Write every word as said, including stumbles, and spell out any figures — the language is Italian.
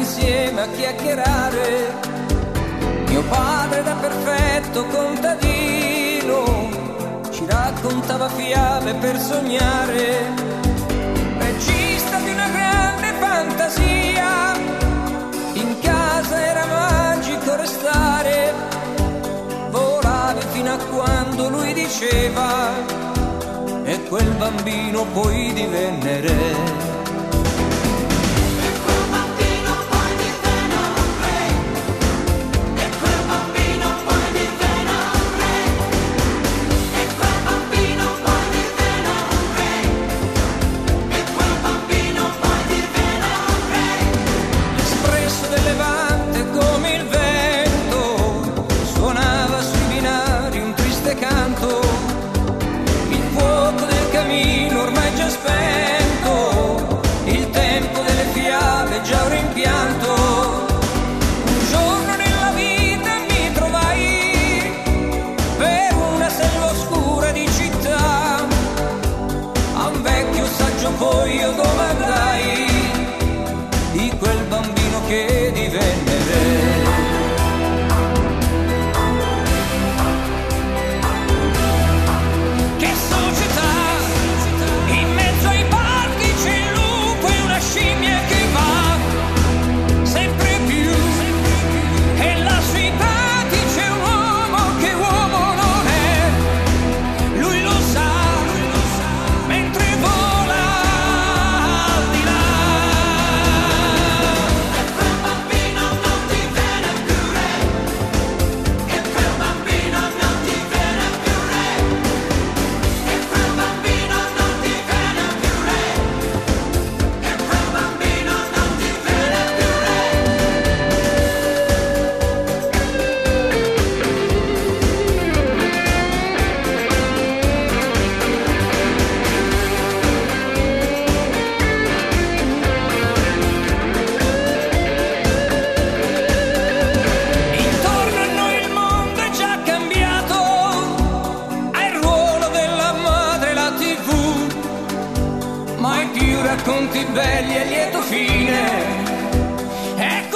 insieme a chiacchierare. Mio padre da perfetto contadino ci raccontava fiabe per sognare. Regista di una grande fantasia, in casa era magico restare. Volavi fino a quando lui diceva e quel bambino poi divenne re. Già un rimpianto. Un giorno nella vita mi trovai per una selva oscura di città. A un vecchio saggio poi io domandai di quel bambino che divenne re. Che società, in mezzo ai parchi c'è il lupo e una scimmia che va sempre più, e là sui prati c'è un uomo che uomo non è. Lui lo sa, mentre vola al di là. E quel bambino non divenne più re, e quel bambino non divenne più re, e quel bambino non divenne più re, e quel bambino non divenne più re. Intorno a noi il mondo è già cambiato, ha il ruolo della madre la tivù, mai più racconti belli a lieto fine. E